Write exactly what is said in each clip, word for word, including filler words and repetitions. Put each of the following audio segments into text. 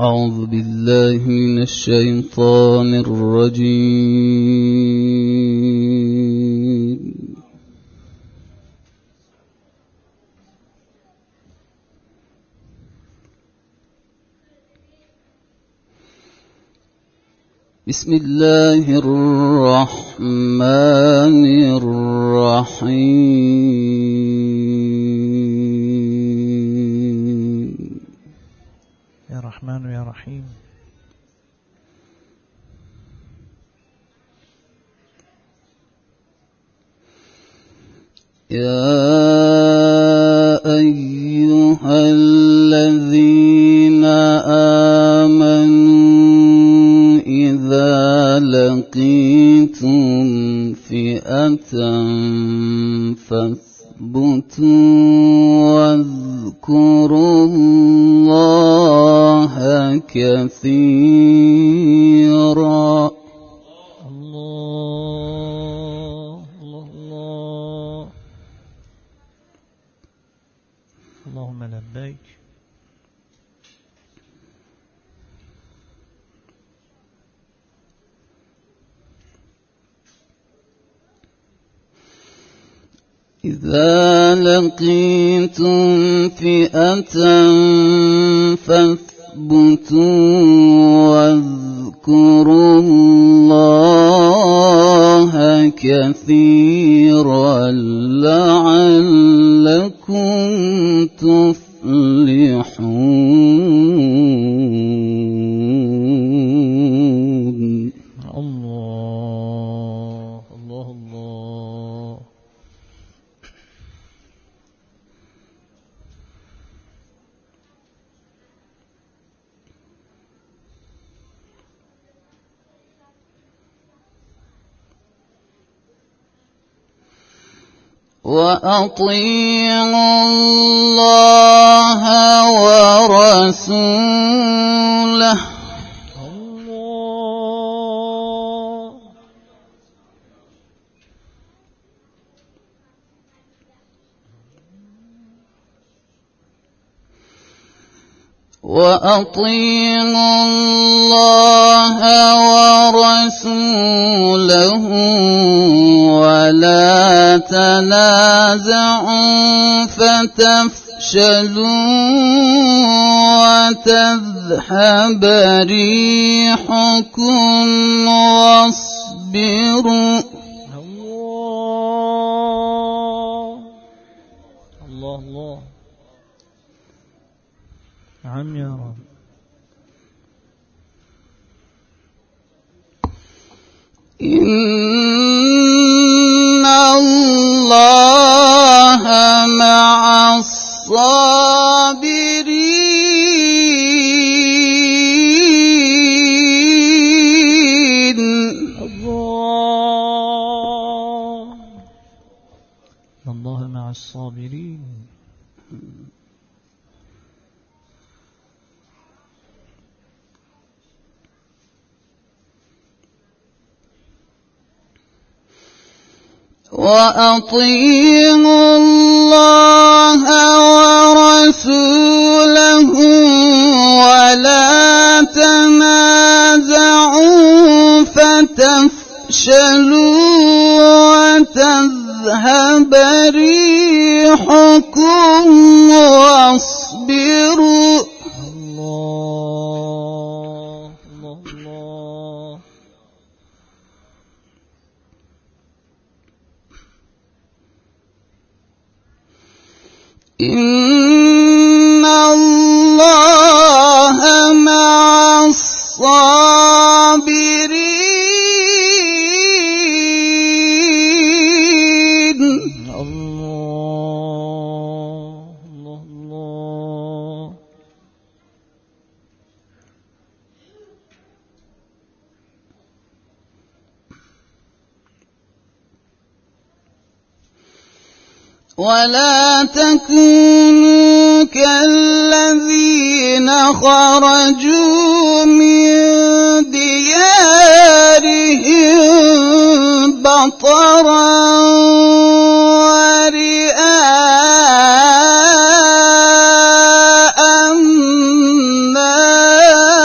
أعوذ بالله من الشيطان الرجيم. بسم الله الرحمن الرحيم. يا رحمن يا رحيم. يا أيها الذين آمنوا إذا لقيتم فئة فاثبتوا واذكروا الله كثيرا. الله الله الله. اللهم لبيك. إذا لقيتم فئة فاثبتوا واذكروا الله كثيرا لعلكم تفلحون. الله الله الله. وأطيعوا الله ورسوله. الله. وأطيعوا الله ورسوله ولا تنازعوا فتفشلوا وتذهب ريحكم واصبروا. الله الله الله. نعم يا رب. إن الله مع الصابرين. الله الله مع الصابرين. وأطيعوا الله ورسوله ولا تنازعوا فتفشلوا وتذهب ريحكم واصبروا. الله الله الله. إن الله مع الصابرين. الله الله الله. ولا تكونوا كالذين خرجوا من ديارهم بطرا ورئاء الناس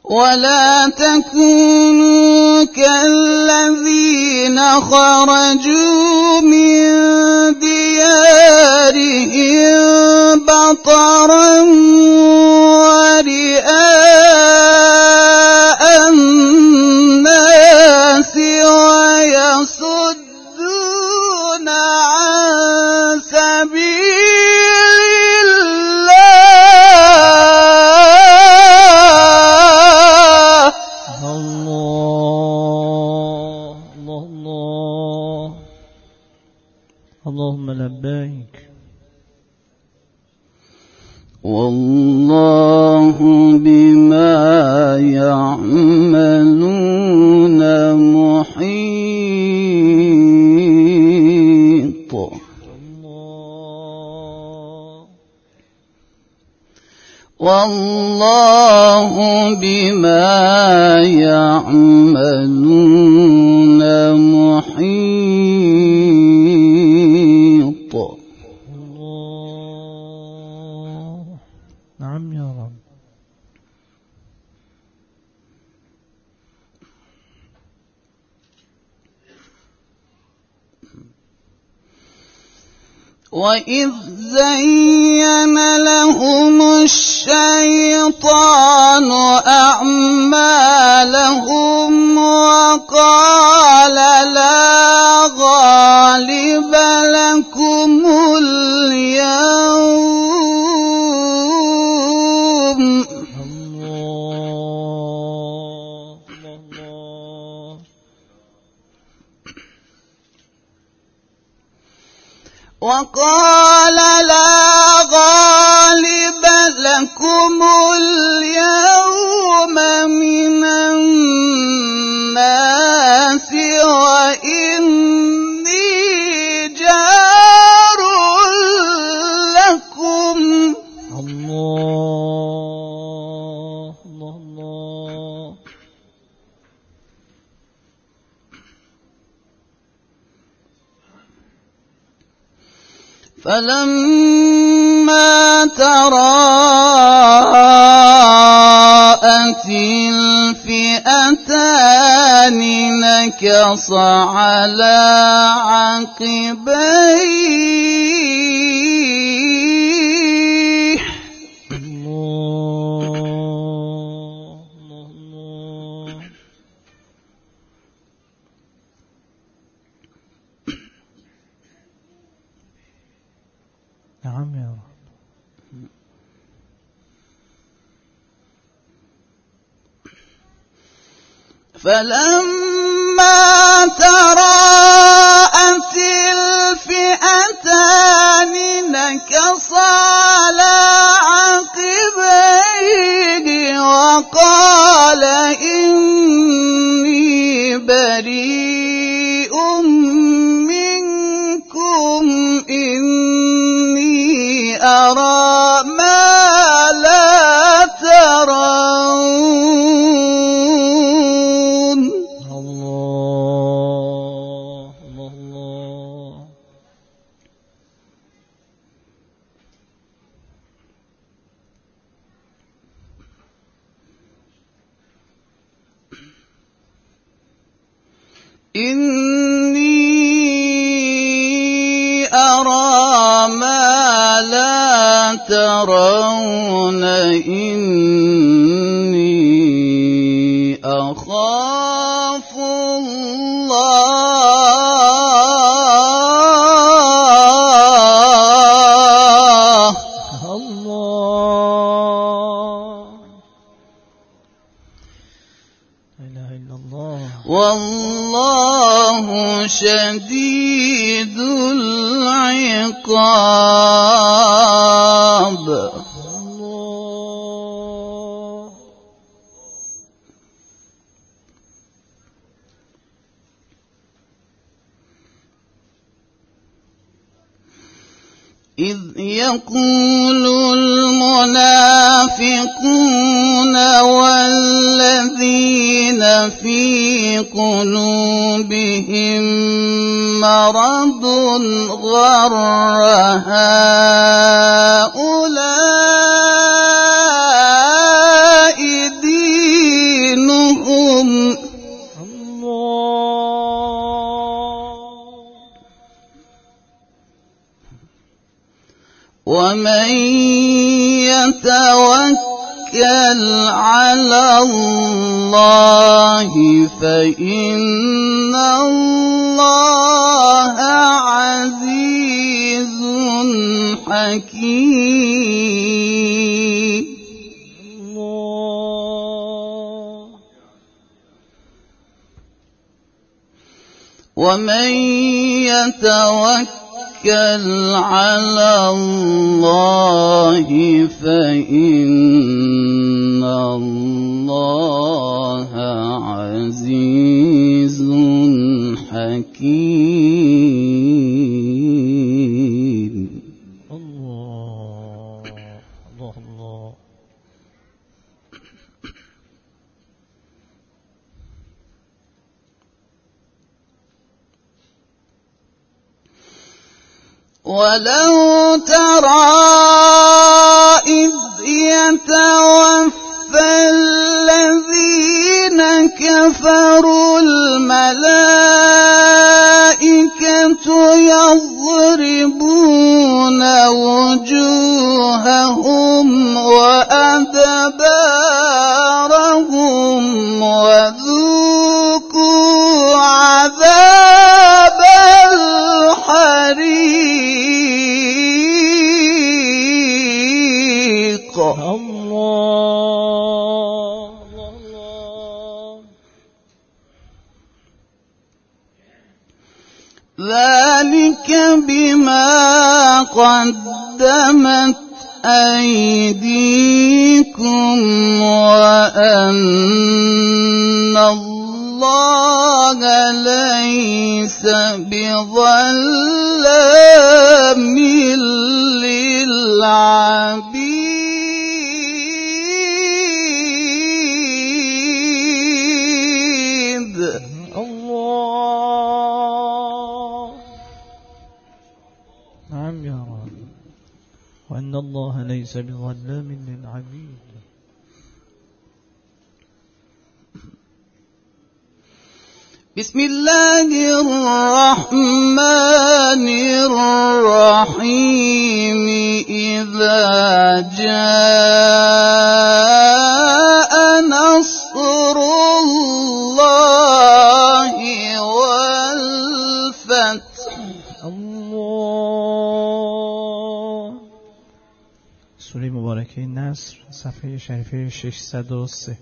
ولا تكونوا كالذين خرجوا من ديارهم بطرا ورئاء الناس ويصدون عن سبيل الله. الله الله الله اللهم لبيك. والله بما يعملون محيط. والله بما يعملون محيط. الله. نعم يا رب. وإذ زين لهم الشيطان أعمالهم وقال لا غالب لكم اليوم. الله الله. وقال لا غالب لكم اليوم من الناس وإني جار لكم. الله الله الله. فلما تراءت الفئتان نكص على عقبيه. الله الله. نعم يا رب. فلما تراءت الفئتان نكص على عقبيه وقال إني بريء منكم إني أرى ما لا ترون. الله الله. إني أرى ما لا ترون إني أخاف الله. الله. لا إله إلا الله. والله شديد العقاب. الله. إذ يقول المنافقون والذين في قلوبهم مرض غر هؤلاء دينهم ومن يتوكل على الله فإن الله عزيز حكيم. ومن يتوكل على الله فإن الله عزيز حكيم. الله الله الله. ولو ترى إذ يتوفى الذين كفروا الملائكة يضربون وجوههم وأدبارهم وذوقوا عذاب الحريق. الله الله. ذلك بما قدمت أيديكم وأن الله ليس بظلام للعبيد. الله. نعم يا رب. وأن الله ليس بظلام للعبيد. بسم الله الرحمن الرحيم. إذا جاء نصر الله والفتح. الله. سوره مبارکه نصر صفحه شریفه ششصد و سه.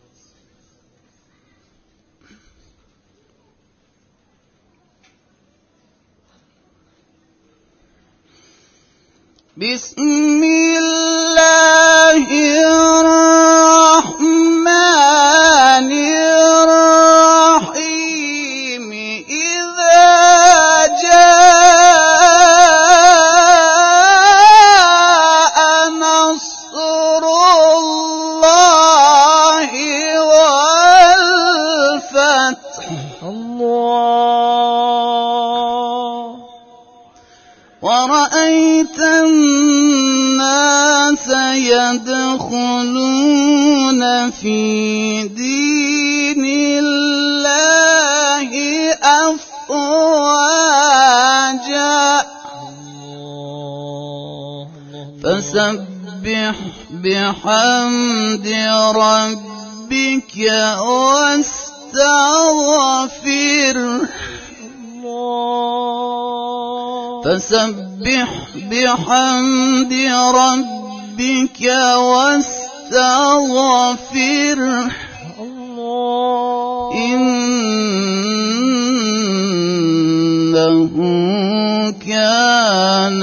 بسم الله الرحمن الرحيم. إذا جاء نصر الله والفتح. الله. ورأيت الناس يدخلون في دين الله أفواجا. فسبح بحمد ربك واستغفره. فسبح بحمد ربك واستغفره. إنه كان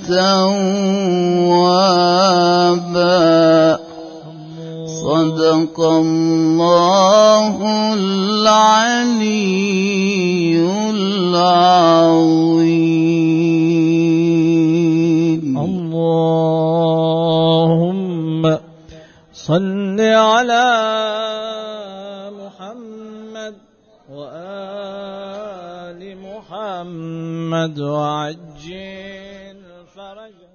توابا. صدق الله العلي العظيم. اللهم صل على محمد وآل محمد وعجل فرجه.